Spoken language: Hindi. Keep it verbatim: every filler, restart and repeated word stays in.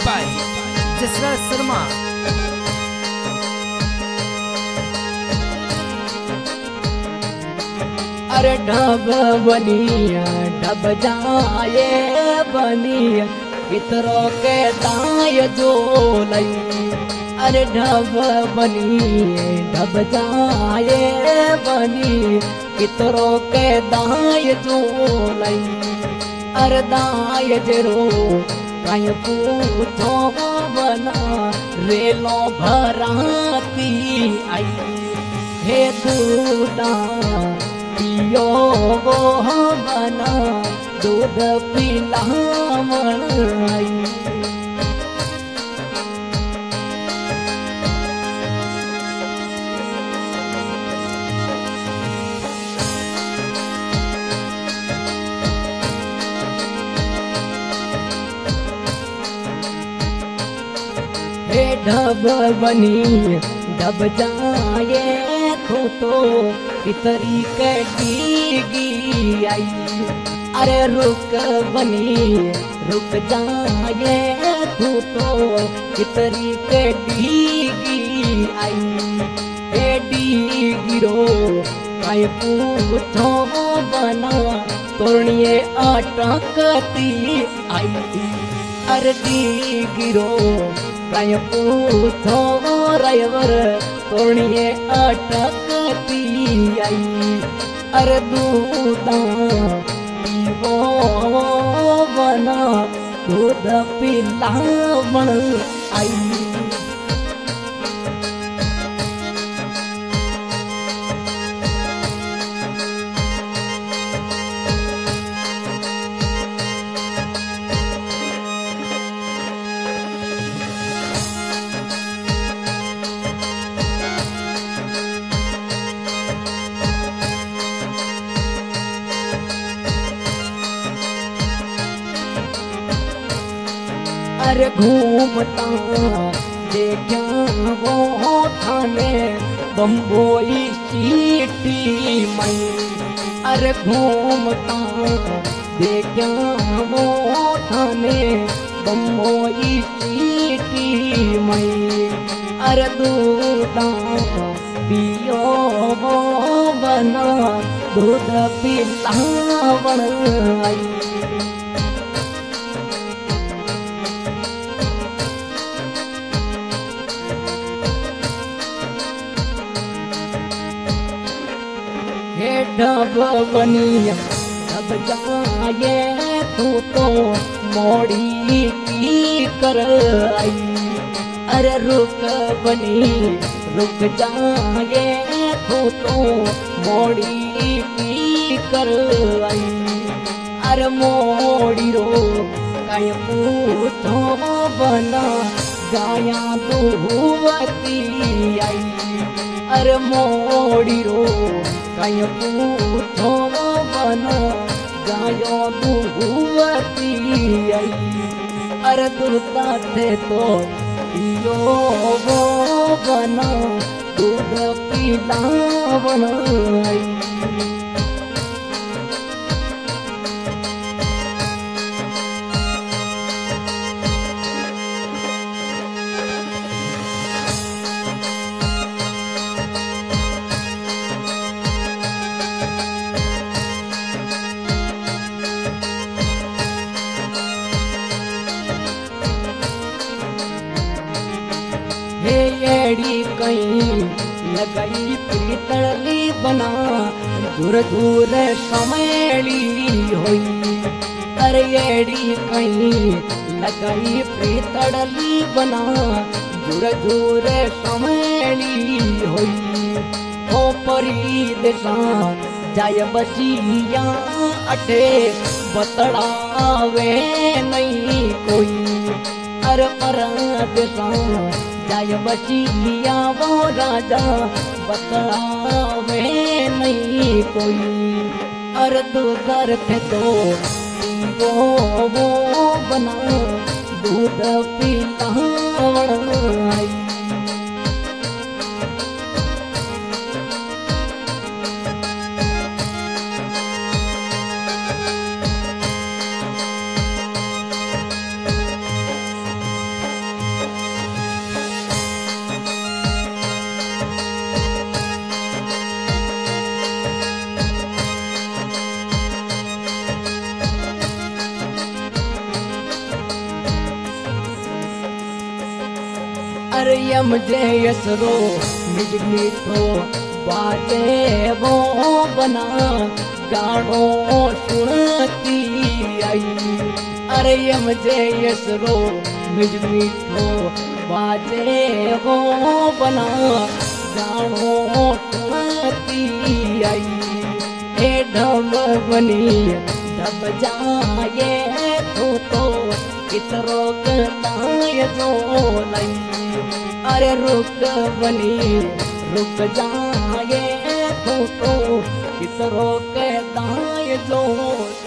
बाय जसराज शर्मा। अरे ढब बनिया ढब जाए बनिया पितरों के दाय जो लई। अरे ढब बनिए ढब जाए बनी पितरों के दाय जो लई। अरे दाय जरो कहीं पूछो बना रेलो भराती आई। हे दूधा पियो वो बना दूध पिलावन आई। हे ढब बनी ढब जाए तो तो इतरी के डीगी आई। अरे रुक बनी रुक जाए तू तो इतरी के डीगी आई। हे डीगी रो काय पूछो बना तोड़िए अटकती आई। अरे डीगी रो काय पूछो रायवर तोड़िए अटकती आई। अरे दूधा पीवो बना दूध पिलावन आई। अरे घूमता देखा वो थाने बम्बोई सीटी मई। अरे घूमता देखा वो थाने बम्बोई सीटी मई। अरे दूधा पियो वो बना दूध पिलावन आई। हे ढब बनिया ढब जाए तू तो मोड़ी की कर आई। अरे रुक बनी रुक जाए तू तो मोड़ी की कर आई। अरे मोड़ी रो काय पूछो बना गाया दुहवती आई। अरे मोड़ी रो काय पूछो बना गायो दुहवती आई। अरे दूधा थे तो पियो वो बना दूध पिलावन आई। हे एड़ी कहीं लगाई पीतली बना दूर दूर समेली होई। अरे एड़ी कहीं लगाई पीतली बना दूर दूर समेली होई। ओ परी देशा जाय बसिया अठे बतड़ावे नहीं कोई। अरे परा देशा जाय बचिया वो राजा बतलावे नहीं कोई। अरे दूधर थे तो वो वो बना दूध पिलावन आई। अरे यम जे यसरो निज मीठो बाजे वो बना गानो सुनती आई। अरे यम जे यसरो निज मीठो बाजे वो बना गानो सुनती आई। ए ढब बनी ढब जाए तो तो कितरो कताय जो लई। अरे रुक बनी रुक जाए तो तो कितरो कताय जो